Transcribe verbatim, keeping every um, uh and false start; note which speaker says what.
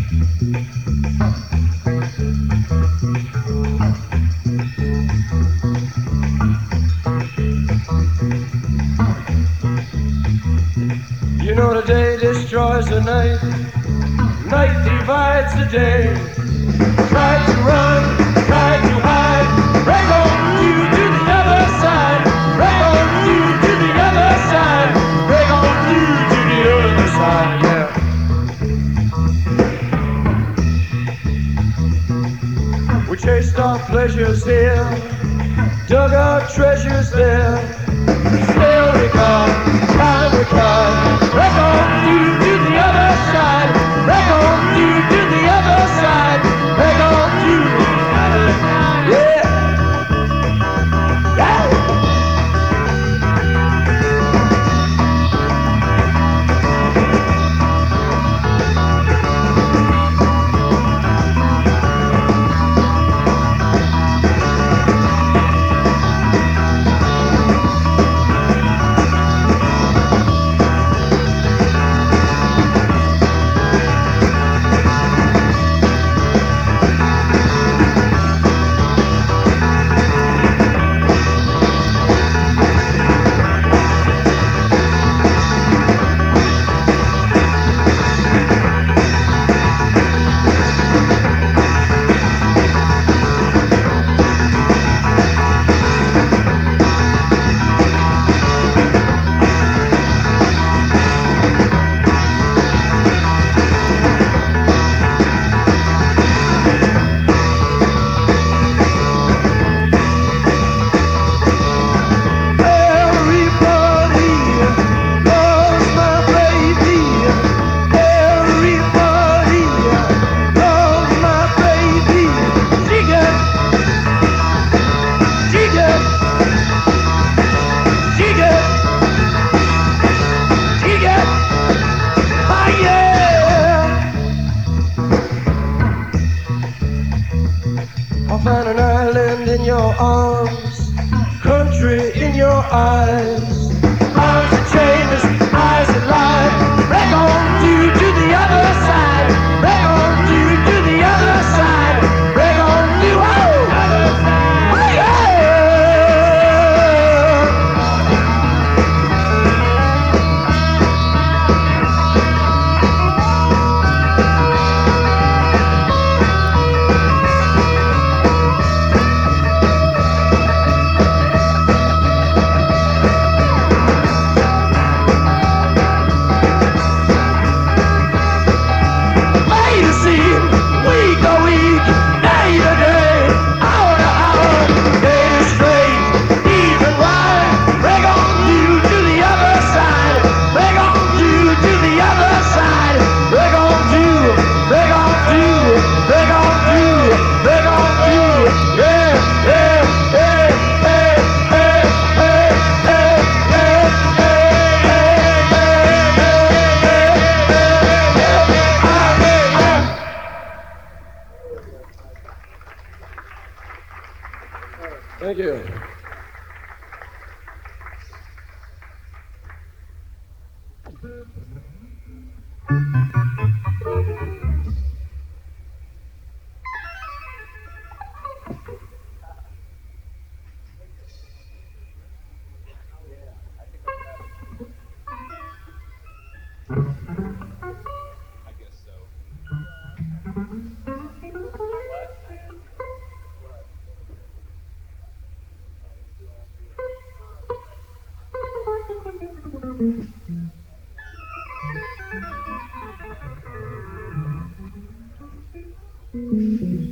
Speaker 1: You know the day destroys the night, night divides the day. Try to run, try to hide, break on you to the other side, break on you to the other side, break on you to the other side, yeah. We chased our pleasures here, dug our treasures there. Still we come, time we come, break on you to the other side, break on you to the other side, break on you, yeah, yeah. I'll find an island in your arms, country in your eyes, arms that chain us, eyes that lie. Break on you to the other side, break on you to the other side, break on you, oh, other side. Oh yeah. Thank you.
Speaker 2: Mm-hmm.